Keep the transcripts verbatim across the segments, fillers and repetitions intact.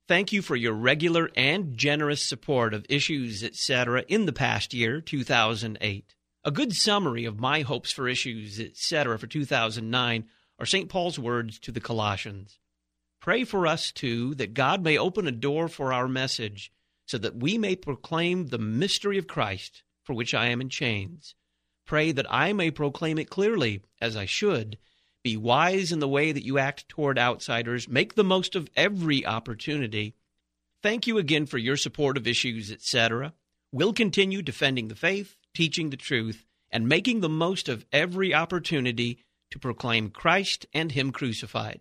Thank you for your regular and generous support of Issues, et cetera in the past year, two thousand eight. A good summary of my hopes for Issues, et cetera for two thousand nine are Saint Paul's words to the Colossians. Pray for us, too, that God may open a door for our message so that we may proclaim the mystery of Christ, for which I am in chains. Pray that I may proclaim it clearly, as I should. Be wise in the way that you act toward outsiders. Make the most of every opportunity. Thank you again for your support of Issues, et cetera. We'll continue defending the faith, teaching the truth, and making the most of every opportunity to proclaim Christ and Him crucified.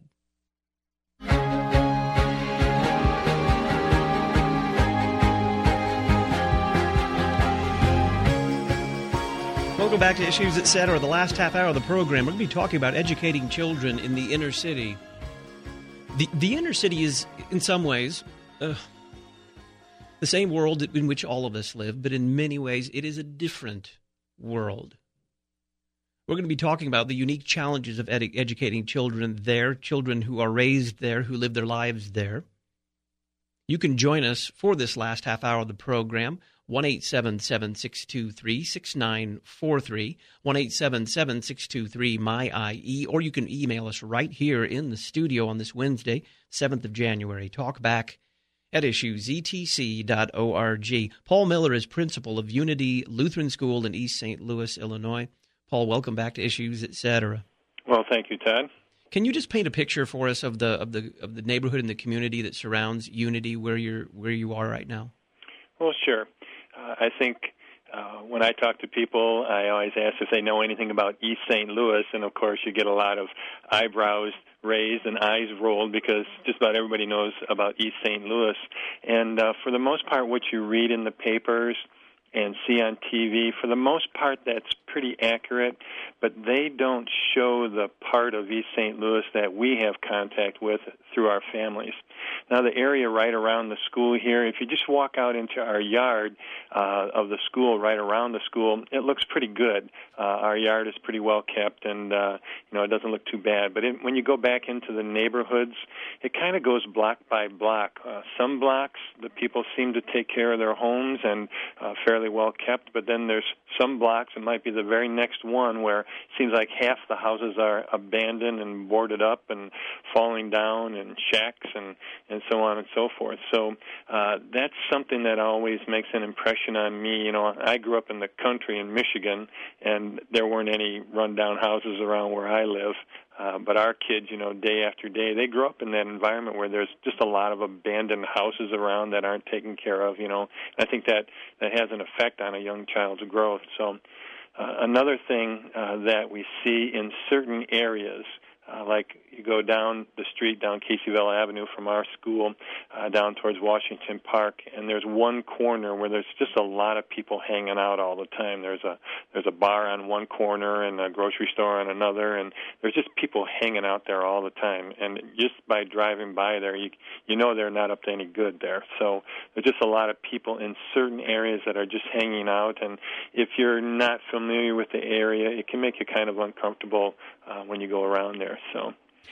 Welcome back to Issues, et cetera. The last half hour of the program, we're going to be talking about educating children in the inner city. The the inner city is, in some ways, uh, the same world in which all of us live, but in many ways it is a different world. We're going to be talking about the unique challenges of ed- educating children there, children who are raised there, who live their lives there. You can join us for this last half hour of the program. one eight seven seven, six two three, six nine four three, one eight seven seven, six two three, M Y I E, or you can email us right here in the studio on this Wednesday, seventh of January. Talkback at issues e t c dot org. Paul Miller is principal of Unity Lutheran School in East Saint Louis, Illinois. Paul, welcome back to Issues, et cetera. Well, thank you, Todd. Can you just paint a picture for us of the of the of the neighborhood and the community that surrounds Unity, where you're where you are right now? Well, sure. Uh, I think uh, when I talk to people, I always ask if they know anything about East Saint Louis, and of course you get a lot of eyebrows raised and eyes rolled because just about everybody knows about East Saint Louis. And uh, for the most part, what you read in the papers and see on T V, for the most part, that's pretty accurate, but they don't show the part of East Saint Louis that we have contact with through our families. Now, the area right around the school here, if you just walk out into our yard uh, of the school, right around the school, it looks pretty good. Uh, our yard is pretty well kept, and uh, you know it doesn't look too bad. But it, when you go back into the neighborhoods, it kind of goes block by block. Uh, some blocks, the people seem to take care of their homes and uh, fairly well kept, but then there's some blocks, it might be the very next one, where it seems like half the houses are abandoned and boarded up and falling down and shacks and, and so on and so forth. So uh, that's something that always makes an impression on me. You know, I grew up in the country in Michigan, and there weren't any run-down houses around where I live. Uh, but our kids, you know, day after day, they grow up in that environment where there's just a lot of abandoned houses around that aren't taken care of, you know. I think that, that has an effect on a young child's growth. So uh, another thing uh, that we see in certain areas, uh, like you go down the street, down Caseyville Avenue from our school, uh, down towards Washington Park, and there's one corner where there's just a lot of people hanging out all the time. There's a there's a bar on one corner and a grocery store on another, and there's just people hanging out there all the time. And just by driving by there, you you know they're not up to any good there. So there's just a lot of people in certain areas that are just hanging out, and if you're not familiar with the area, it can make you kind of uncomfortable uh, when you go around there. So.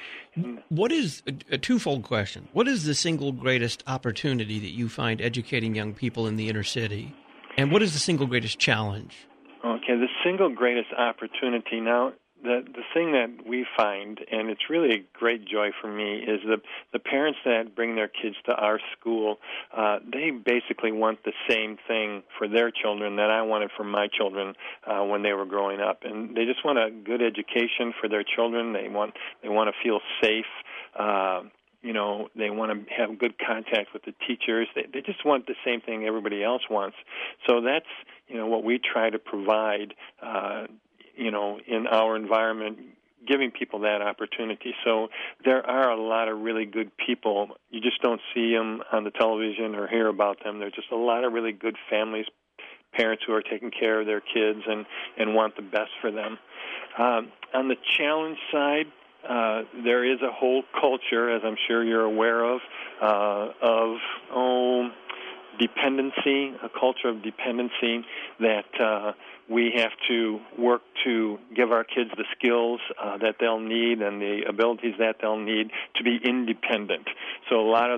What is, a, a twofold question, what is the single greatest opportunity that you find educating young people in the inner city, and what is the single greatest challenge? Okay, the single greatest opportunity, now, the the thing that we find, and it's really a great joy for me, is the the parents that bring their kids to our school, uh, they basically want the same thing for their children that I wanted for my children uh, when they were growing up, and they just want a good education for their children. They want they want to feel safe. Uh, You know, they want to have good contact with the teachers. They, they just want the same thing everybody else wants. So that's, you know, what we try to provide, uh, you know, in our environment, giving people that opportunity. So there are a lot of really good people. You just don't see them on the television or hear about them. There's just a lot of really good families, parents who are taking care of their kids and, and want the best for them. Um, on the challenge side, Uh, there is a whole culture, as I'm sure you're aware of, uh, of, oh, dependency, a culture of dependency that uh, we have to work to give our kids the skills uh, that they'll need and the abilities that they'll need to be independent. So a lot of the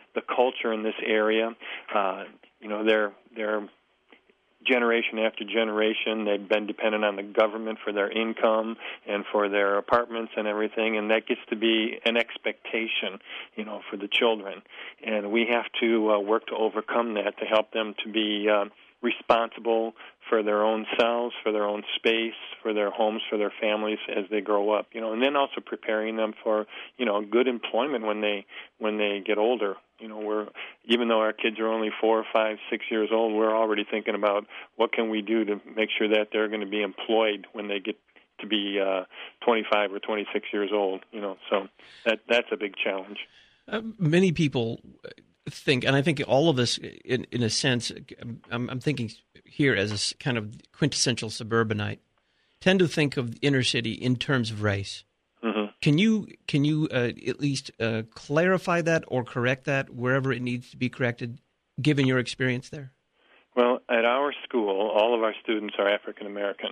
the culture in this area. Uh, you know, they're they're generation after generation, they've been dependent on the government for their income and for their apartments and everything, and that gets to be an expectation, you know, for the children. And we have to uh, work to overcome that, to help them to be uh, responsible for their own selves, for their own space, for their homes, for their families as they grow up, you know, and then also preparing them for, you know, good employment when they when they get older. You know, we're even though our kids are only four, five, six years old, we're already thinking about what can we do to make sure that they're going to be employed when they get to be uh, twenty-five or twenty-six years old. You know, so that that's a big challenge. Uh, many people think, and I think all of us, in, in a sense, I'm, I'm thinking here as a kind of quintessential suburbanite, tend to think of the inner city in terms of race. Mm-hmm. Can you can you uh, at least uh, clarify that or correct that wherever it needs to be corrected, given your experience there? Well, at our school, all of our students are African American.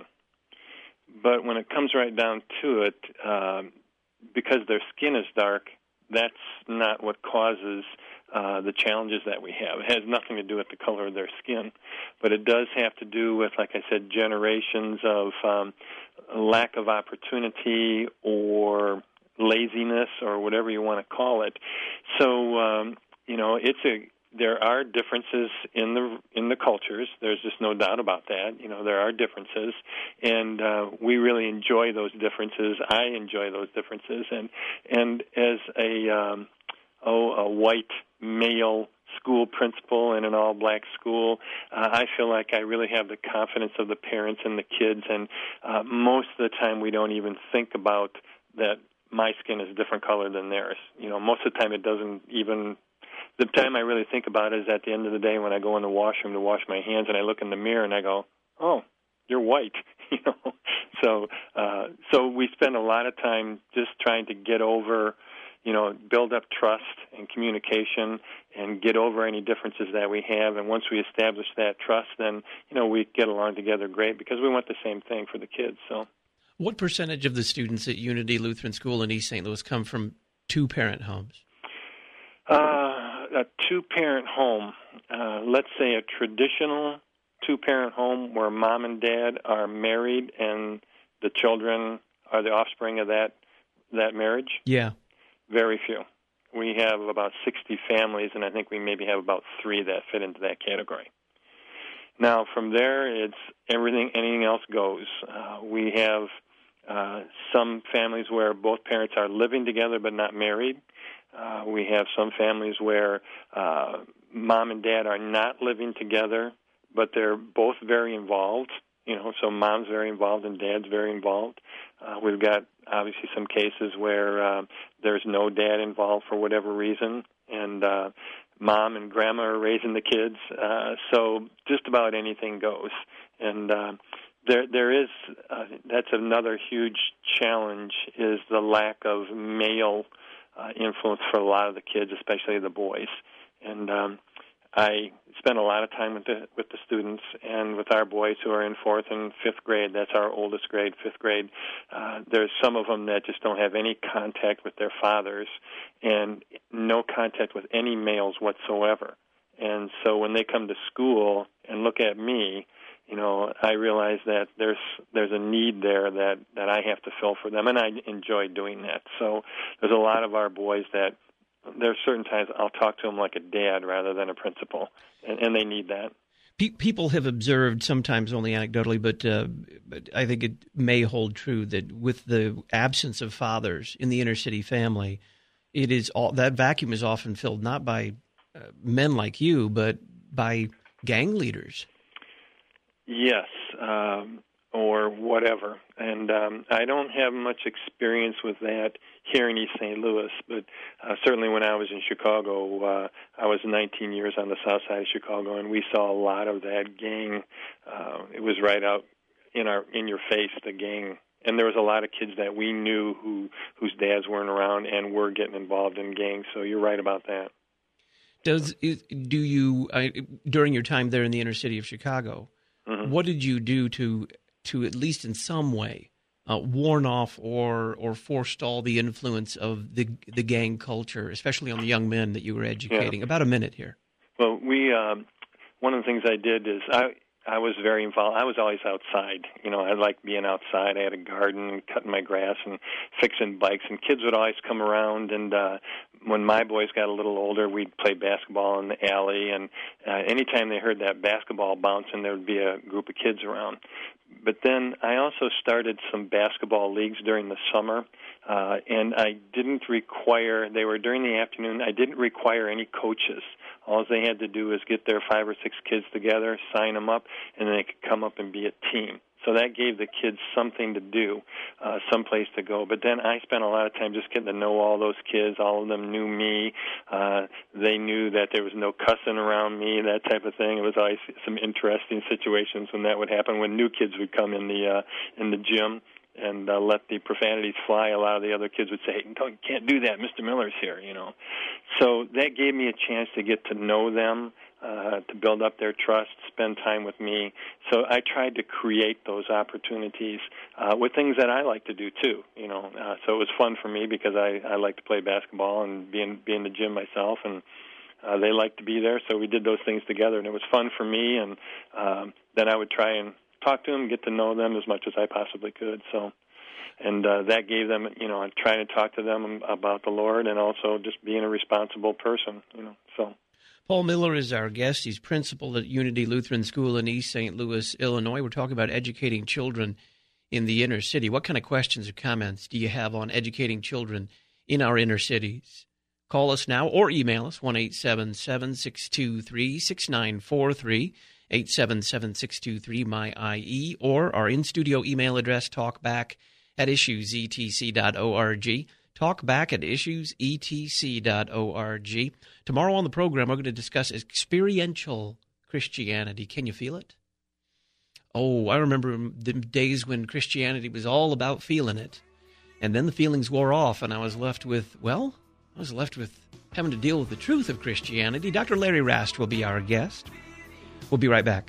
But when it comes right down to it, um, because their skin is dark, that's not what causes uh, the challenges that we have. It has nothing to do with the color of their skin, but it does have to do with, like I said, generations of um, lack of opportunity or laziness or whatever you want to call it. So, um, you know, it's a there are differences in the in the cultures. There's just no doubt about that. You know, there are differences, and uh, we really enjoy those differences. I enjoy those differences, and and as a um, oh a white male school principal in an all-black school, uh, I feel like I really have the confidence of the parents and the kids, and uh, most of the time we don't even think about that my skin is a different color than theirs. You know, most of the time it doesn't even. The time I really think about it is at the end of the day when I go in the washroom to wash my hands and I look in the mirror and I go, oh, you're white, you know. So, uh, so we spend a lot of time just trying to get over, you know, build up trust and communication and get over any differences that we have. And once we establish that trust, then, you know, we get along together great because we want the same thing for the kids. So, what percentage of the students at Unity Lutheran School in East Saint Louis come from two-parent homes? Uh, a two-parent home, uh, let's say a traditional two-parent home where mom and dad are married and the children are the offspring of that that marriage? Yeah. Very few. We have about sixty families, and I think we maybe have about three that fit into that category. Now, from there, it's everything, anything else goes. Uh, we have uh, some families where both parents are living together but not married. Uh, we have some families where uh, mom and dad are not living together, but they're both very involved. You know, so mom's very involved and dad's very involved. Uh, we've got obviously some cases where uh, there's no dad involved for whatever reason, and uh, mom and grandma are raising the kids. Uh, so just about anything goes. And uh, there, there is uh, that's another huge challenge is the lack of male Uh, influence for a lot of the kids, especially the boys. And um, I spend a lot of time with the with the students and with our boys who are in fourth and fifth grade. That's our oldest grade, fifth grade. Uh, there's some of them that just don't have any contact with their fathers and no contact with any males whatsoever. And so when they come to school and look at me, you know, I realize that there's there's a need there that, that I have to fill for them, and I enjoy doing that. So there's a lot of our boys that there are certain times I'll talk to them like a dad rather than a principal, and, and they need that. People have observed, sometimes only anecdotally, but, uh, but I think it may hold true that with the absence of fathers in the inner city family, it is all, that vacuum is often filled not by uh, men like you, but by gang leaders. Yes, um, or whatever. And um, I don't have much experience with that here in East Saint Louis, but uh, certainly when I was in Chicago, uh, I was nineteen years on the south side of Chicago, and we saw a lot of that gang. Uh, it was right out in our in your face, the gang. And there was a lot of kids that we knew who whose dads weren't around and were getting involved in gangs, so you're right about that. Does do you, uh, during your time there in the inner city of Chicago, mm-hmm. what did you do to, to at least in some way, uh, warn off or or forestall the influence of the the gang culture, especially on the young men that you were educating? Yeah. About a minute here. Well, we um, one of the things I did is I I was very involved. I was always outside. You know, I liked being outside. I had a garden, cutting my grass and fixing bikes, and kids would always come around. And uh, when my boys got a little older, we'd play basketball in the alley. And uh, anytime they heard that basketball bouncing, there would be a group of kids around. But then I also started some basketball leagues during the summer, uh, and I didn't require, they were during the afternoon, I didn't require any coaches. All they had to do was get their five or six kids together, sign them up, and then they could come up and be a team. So that gave the kids something to do, uh, someplace to go. But then I spent a lot of time just getting to know all those kids. All of them knew me. Uh, they knew that there was no cussing around me, that type of thing. It was always some interesting situations when that would happen, when new kids would come in the uh, in the gym and uh, let the profanities fly. A lot of the other kids would say, hey, don't, you can't do that, Mister Miller's here, you know. So that gave me a chance to get to know them, uh, to build up their trust, spend time with me. So I tried to create those opportunities uh, with things that I like to do too, you know. Uh, so it was fun for me because I, I like to play basketball and be in, be in the gym myself, and uh, they liked to be there. So we did those things together, and it was fun for me. And um, then I would try and talk to them, get to know them as much as I possibly could. So, and uh, that gave them, you know, trying to talk to them about the Lord, and also just being a responsible person, you know. So, Paul Miller is our guest. He's principal at Unity Lutheran School in East Saint Louis, Illinois. We're talking about educating children in the inner city. What kind of questions or comments do you have on educating children in our inner cities? Call us now or email us, one eight seven seven, six two three, six nine four three. eight seven seven, six two three, M Y I E, or our in-studio email address, talkback at issues e t c dot org, talkback at issues e t c dot org. Tomorrow on the program, we're going to discuss experiential Christianity. Can you feel it? Oh, I remember the days when Christianity was all about feeling it, and then the feelings wore off, and I was left with, well, I was left with having to deal with the truth of Christianity. Doctor Larry Rast will be our guest. We'll be right back.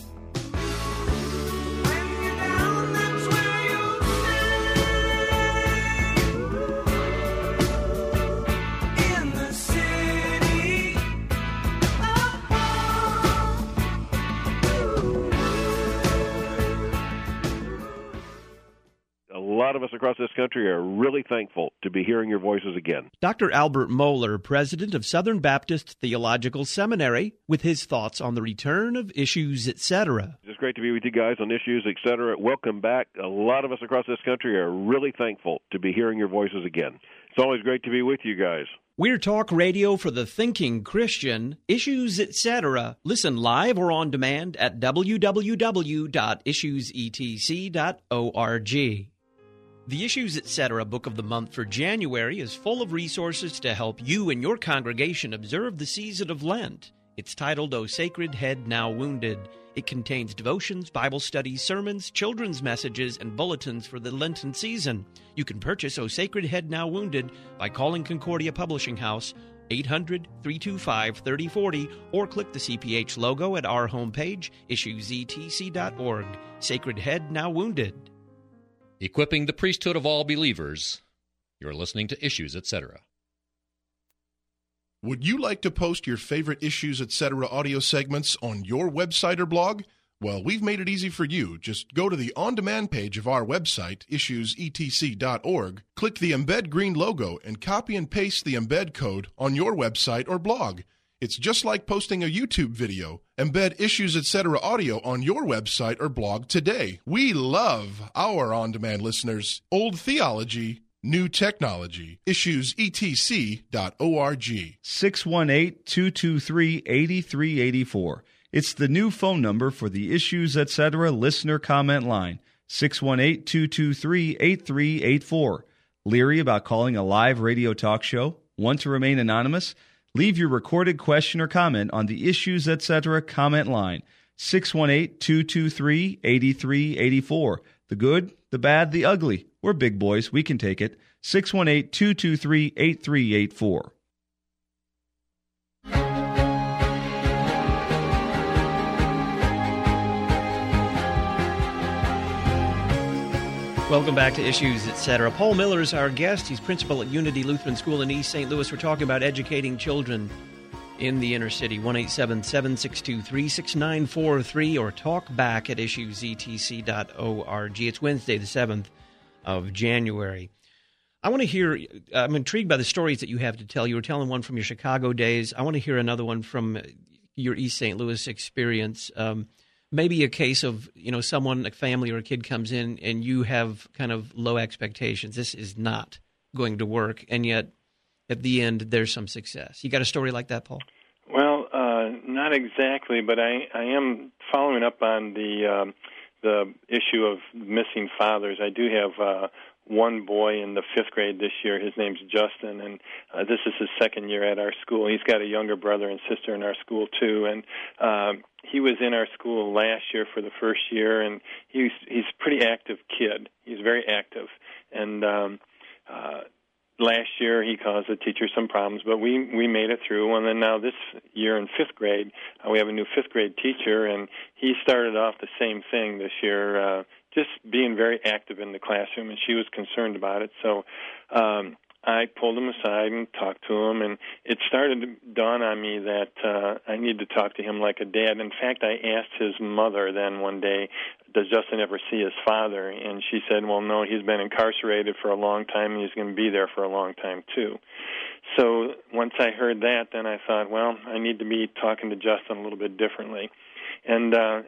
A lot of us across this country are really thankful to be hearing your voices again. Doctor Albert Mohler, president of Southern Baptist Theological Seminary, with his thoughts on the return of Issues, et cetera. It's great to be with you guys on Issues, et cetera. Welcome back. A lot of us across this country are really thankful to be hearing your voices again. It's always great to be with you guys. We're talk radio for the thinking Christian. Issues, et cetera. Listen live or on demand at w w w dot issues e t c dot org. The Issues, et cetera. Book of the Month for January is full of resources to help you and your congregation observe the season of Lent. It's titled, O Sacred Head Now Wounded. It contains devotions, Bible studies, sermons, children's messages, and bulletins for the Lenten season. You can purchase O Sacred Head Now Wounded by calling Concordia Publishing House, eight hundred, three two five, three oh four oh, or click the C P H logo at our homepage, issues e t c dot org. Sacred Head Now Wounded. Equipping the priesthood of all believers. You're listening to Issues, et cetera. Would you like to post your favorite Issues, et cetera audio segments on your website or blog? Well, we've made it easy for you. Just go to the on-demand page of our website, issues e t c dot org, click the Embed Green logo, and copy and paste the embed code on your website or blog. It's just like posting a YouTube video. Embed Issues, et cetera audio on your website or blog today. We love our on-demand listeners. Old theology, new technology. issues e t c dot org. six one eight, two two three, eight three eight four. It's the new phone number for the Issues, et cetera listener comment line. six one eight, two two three, eight three eight four. Leery about calling a live radio talk show? Want to remain anonymous? Leave your recorded question or comment on the Issues, et cetera comment line, six one eight, two two three, eight three eight four. The good, the bad, the ugly. We're big boys. We can take it. six one eight, two two three, eight three eight four. Welcome back to Issues, et cetera. Paul Miller is our guest. He's principal at Unity Lutheran School in East Saint Louis. We're talking about educating children in the inner city. one eight seven, seven six two, three six nine four three or talk back at issues e t c dot org. It's Wednesday, the seventh of January. I want to hear, I'm intrigued by the stories that you have to tell. You were telling one from your Chicago days. I want to hear another one from your East Saint Louis experience. Um, maybe a case of, you know, someone, a family or a kid comes in and you have kind of low expectations. This is not going to work, and yet at the end there's some success. You got a story like that, Paul? Well, uh, not exactly, but I, I am following up on the um, the issue of missing fathers. I do have uh, one boy in the fifth grade this year. His name's Justin, and uh, this is his second year at our school. He's got a younger brother and sister in our school, too, and um, he was in our school last year for the first year, and he's he's a pretty active kid. He's very active, and um, uh, last year he caused the teacher some problems, but we, we made it through. And then now this year in fifth grade, uh, we have a new fifth grade teacher, and he started off the same thing this year, uh, just being very active in the classroom, and she was concerned about it. So um, I pulled him aside and talked to him, and it started to dawn on me that uh, I need to talk to him like a dad. In fact, I asked his mother then one day, does Justin ever see his father? And she said, well, no, he's been incarcerated for a long time, and he's going to be there for a long time, too. So once I heard that, then I thought, well, I need to be talking to Justin a little bit differently. And uh,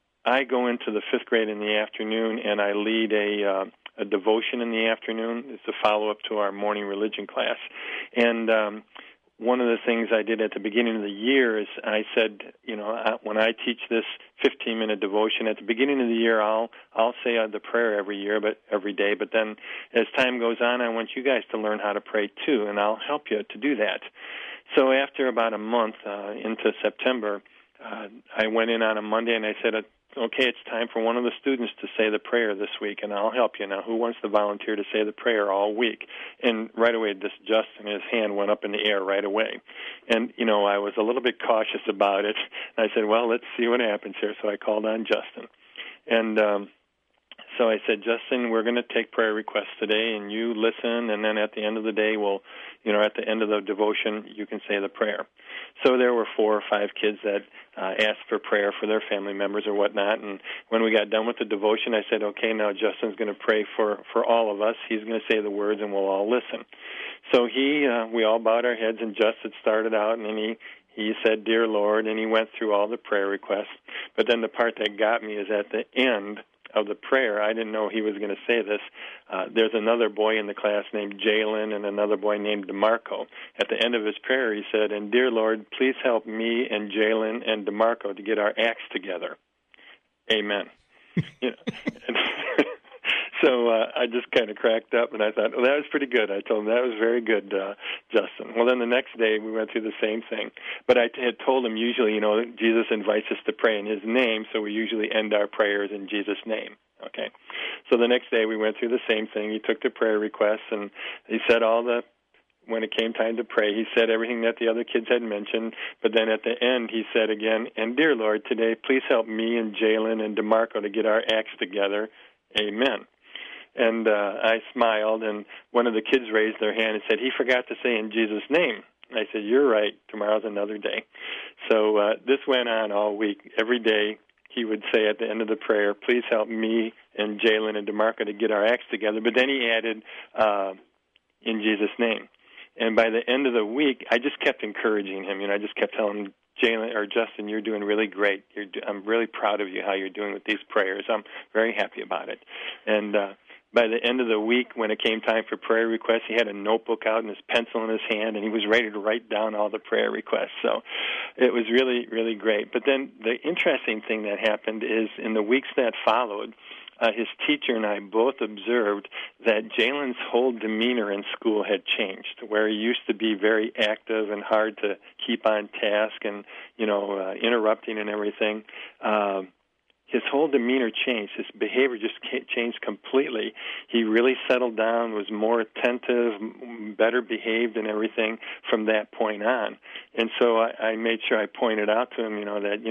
I go into the fifth grade in the afternoon, and I lead a, uh, a devotion in the afternoon. It's a follow-up to our morning religion class. And um, one of the things I did at the beginning of the year is I said, you know, I, when I teach this fifteen-minute devotion, at the beginning of the year, I'll I'll say the prayer every year, but every day. But then as time goes on, I want you guys to learn how to pray too, and I'll help you to do that. So after about a month uh, into September, uh, I went in on a Monday and I said, okay, it's time for one of the students to say the prayer this week, and I'll help you. Now, who wants to volunteer to say the prayer all week? And right away, this Justin, his hand went up in the air right away. And, you know, I was a little bit cautious about it. And I said, well, let's see what happens here. So I called on Justin. And um, so I said, Justin, we're going to take prayer requests today, and you listen, and then at the end of the day, we'll, you know, at the end of the devotion, you can say the prayer. So there were four or five kids that uh, asked for prayer for their family members or whatnot, and when we got done with the devotion, I said, okay, now Justin's going to pray for, for all of us. He's going to say the words, and we'll all listen. So he, uh, we all bowed our heads, and Justin started out, and then he, he said, Dear Lord, and he went through all the prayer requests. But then the part that got me is at the end of the prayer. I didn't know he was going to say this. Uh, there's another boy in the class named Jalen and another boy named DeMarco. At the end of his prayer, he said, and dear Lord, please help me and Jalen and DeMarco to get our acts together. Amen. You know, and so uh, I just kind of cracked up, and I thought, well, that was pretty good. I told him, that was very good, uh, Justin. Well, then the next day we went through the same thing. But I had told him usually, you know, Jesus invites us to pray in his name, so we usually end our prayers in Jesus' name. Okay. So the next day we went through the same thing. He took the prayer requests, and he said all the, when it came time to pray, he said everything that the other kids had mentioned, but then at the end he said again, and dear Lord, today please help me and Jalen and DeMarco to get our acts together. Amen. And uh, I smiled, and one of the kids raised their hand and said, he forgot to say in Jesus' name. And I said, you're right, tomorrow's another day. So uh, this went on all week. Every day he would say at the end of the prayer, please help me and Jalen and DeMarco to get our acts together. But then he added, uh, in Jesus' name. And by the end of the week, I just kept encouraging him. You know, I just kept telling him, Jalen or Justin, you're doing really great. You're do- I'm really proud of you, how you're doing with these prayers. I'm very happy about it. And uh, by the end of the week, when it came time for prayer requests, he had a notebook out and his pencil in his hand, and he was ready to write down all the prayer requests. So it was really, really great. But then the interesting thing that happened is in the weeks that followed, Uh, his teacher and I both observed that Jalen's whole demeanor in school had changed, where he used to be very active and hard to keep on task and, you know, uh, interrupting and everything. Uh, his whole demeanor changed. His behavior just changed completely. He really settled down, was more attentive, better behaved and everything from that point on. And so I, I made sure I pointed out to him, you know, that, you know,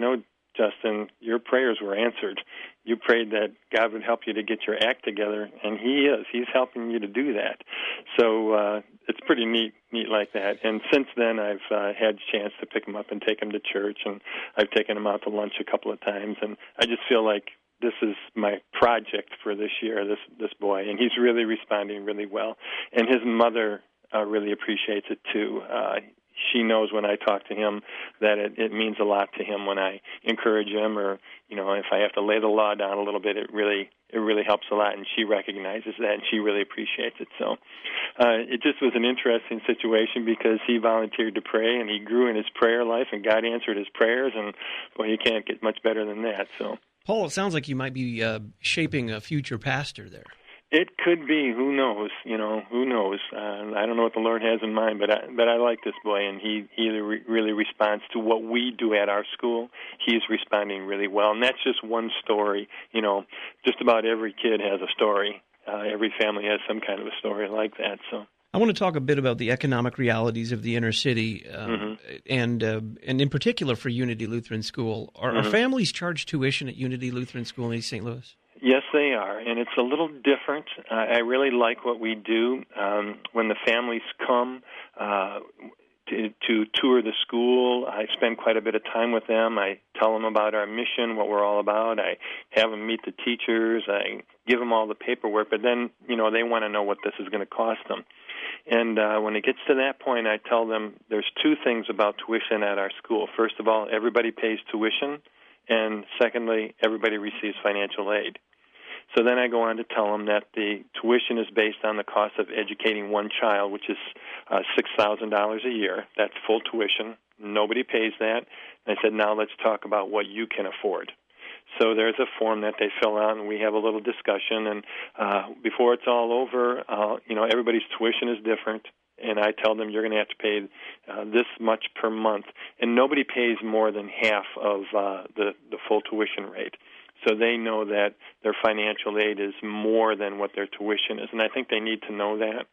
Justin, your prayers were answered. You prayed that God would help you to get your act together, and He is. He's helping you to do that. So uh, it's pretty neat, neat like that. And since then, I've uh, had a chance to pick him up and take him to church, and I've taken him out to lunch a couple of times, and I just feel like this is my project for this year, this this boy, and he's really responding really well. And his mother uh, really appreciates it, too. Uh, she knows when I talk to him that it, it means a lot to him when I encourage him, or, you know, if I have to lay the law down a little bit, it really it really helps a lot, and she recognizes that, and she really appreciates it. So uh, it just was an interesting situation because he volunteered to pray, and he grew in his prayer life, and God answered his prayers, and, well, you can't get much better than that. So, Paul, it sounds like you might be uh, shaping a future pastor there. It could be. Who knows? You know, who knows? Uh, I don't know what the Lord has in mind, but I, but I like this boy, and he he re- really responds to what we do at our school. He's responding really well, and that's just one story. You know, just about every kid has a story. Uh, every family has some kind of a story like that. So. I want to talk a bit about the economic realities of the inner city, um, mm-hmm. and uh, and in particular for Unity Lutheran School. Are, mm-hmm. are families charged tuition at Unity Lutheran School in East Saint Louis? Yes, they are, and it's a little different. Uh, I really like what we do. Um, when the families come uh, to, to tour the school, I spend quite a bit of time with them. I tell them about our mission, what we're all about. I have them meet the teachers. I give them all the paperwork, but then, you know, they want to know what this is going to cost them. And uh, when it gets to that point, I tell them there's two things about tuition at our school. First of all, everybody pays tuition, and secondly, everybody receives financial aid. So then I go on to tell them that the tuition is based on the cost of educating one child, which is uh, six thousand dollars a year. That's full tuition. Nobody pays that. And I said, now let's talk about what you can afford. So there's a form that they fill out, and we have a little discussion. And uh, before it's all over, uh, you know, everybody's tuition is different. And I tell them you're going to have to pay uh, this much per month. And nobody pays more than half of uh, the, the full tuition rate. So they know that their financial aid is more than what their tuition is. And I think they need to know that.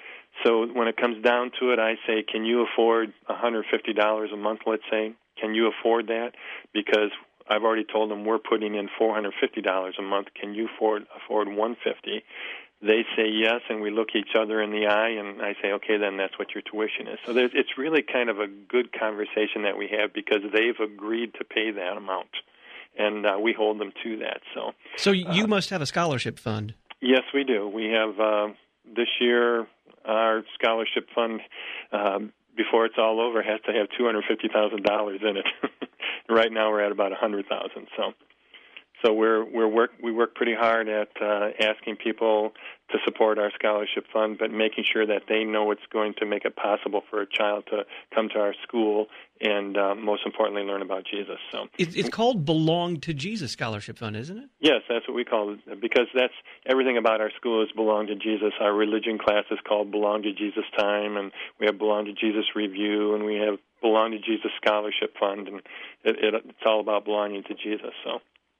So when it comes down to it, I say, can you afford one hundred fifty dollars a month, let's say? Can you afford that? Because I've already told them we're putting in four hundred fifty dollars a month. Can you afford, afford one hundred fifty dollars? They say yes, and we look each other in the eye, and I say, okay, then that's what your tuition is. So there's, it's really kind of a good conversation that we have because they've agreed to pay that amount, and uh, we hold them to that. So, so you uh, must have a scholarship fund. Yes, we do. We have uh, this year our scholarship fund, um, before it's all over, has to have two hundred fifty thousand dollars in it. Right now we're at about one hundred thousand dollars. So. So we're we're work we work pretty hard at uh, asking people to support our scholarship fund, but making sure that they know it's going to make it possible for a child to come to our school and, uh, most importantly, learn about Jesus. So it's, it's called Belong to Jesus Scholarship Fund, isn't it? Yes, that's what we call it, because that's everything about our school is Belong to Jesus. Our religion class is called Belong to Jesus Time, and we have Belong to Jesus Review, and we have Belong to Jesus Scholarship Fund, and it, it, it's all about belonging to Jesus. So.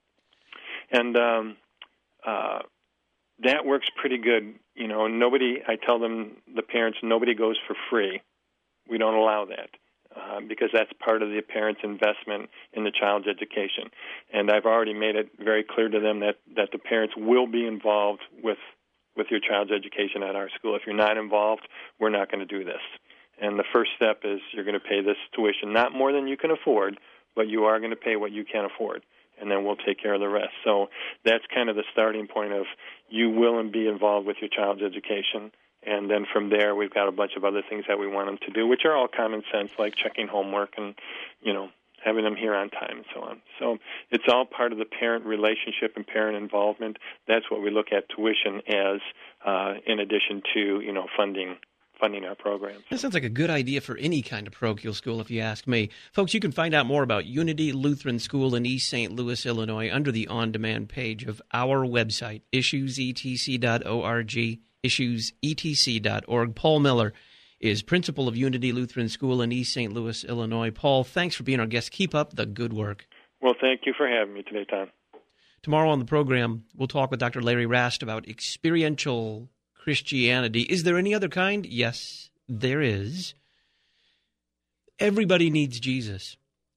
And um, uh, that works pretty good. You know, nobody, I tell them, the parents, nobody goes for free. We don't allow that uh, because that's part of the parent's investment in the child's education. And I've already made it very clear to them that, that the parents will be involved with, with your child's education at our school. If you're not involved, we're not going to do this. And the first step is you're going to pay this tuition, not more than you can afford, but you are going to pay what you can afford. And then we'll take care of the rest. So that's kind of the starting point of you will and be involved with your child's education. And then from there, we've got a bunch of other things that we want them to do, which are all common sense, like checking homework and, you know, having them here on time and so on. So it's all part of the parent relationship and parent involvement. That's what we look at tuition as, uh, in addition to, you know, funding funding our programs. That sounds like a good idea for any kind of parochial school, if you ask me. Folks, you can find out more about Unity Lutheran School in East Saint Louis, Illinois, under the on-demand page of our website, issues e t c dot org, issues e t c dot org. Paul Miller is principal of Unity Lutheran School in East Saint Louis, Illinois. Paul, thanks for being our guest. Keep up the good work. Well, thank you for having me today, Tom. Tomorrow on the program, we'll talk with Doctor Larry Rast about experiential Christianity. Is there any other kind? Yes, there is. Everybody needs Jesus.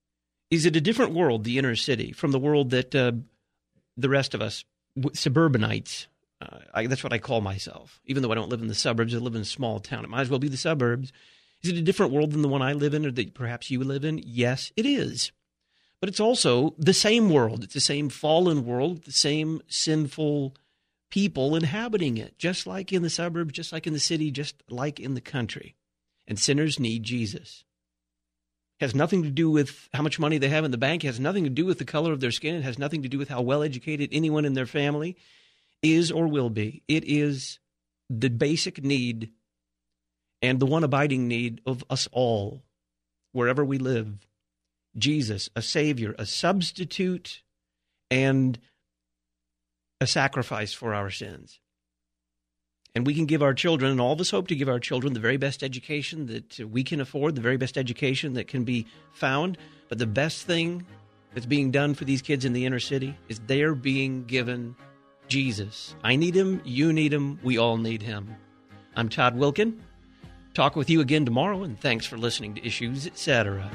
Is it a different world, the inner city, from the world that uh, the rest of us, suburbanites, uh, I, that's what I call myself. Even though I don't live in the suburbs, I live in a small town. It might as well be the suburbs. Is it a different world than the one I live in or that perhaps you live in? Yes, it is. But it's also the same world. It's the same fallen world, the same sinful people inhabiting it, just like in the suburbs, just like in the city, just like in the country. And sinners need Jesus. It has nothing to do with how much money they have in the bank. It has nothing to do with the color of their skin. It has nothing to do with how well educated anyone in their family is or will be. It is the basic need and the one abiding need of us all, wherever we live. Jesus, a Savior, a substitute, and a sacrifice for our sins. And we can give our children, and all of us hope to give our children, the very best education that we can afford, the very best education that can be found. But the best thing that's being done for these kids in the inner city is they're being given Jesus. I need him, you need him, we all need him. I'm Todd Wilkin. Talk with you again tomorrow, and thanks for listening to Issues, et cetera.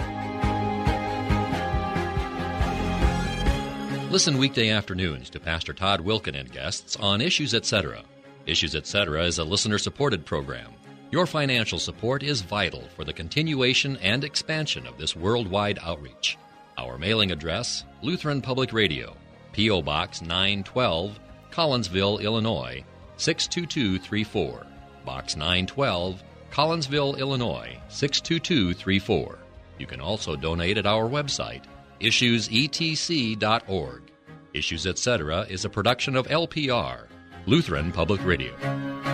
Listen weekday afternoons to Pastor Todd Wilkin and guests on Issues, et cetera. Issues, et cetera is a listener-supported program. Your financial support is vital for the continuation and expansion of this worldwide outreach. Our mailing address, Lutheran Public Radio, P O. Box nine twelve, Collinsville, Illinois, six two two three four. Box nine twelve, Collinsville, Illinois, six two two three four. You can also donate at our website, issues e t c dot org. Issues, et cetera is a production of L P R, Lutheran Public Radio.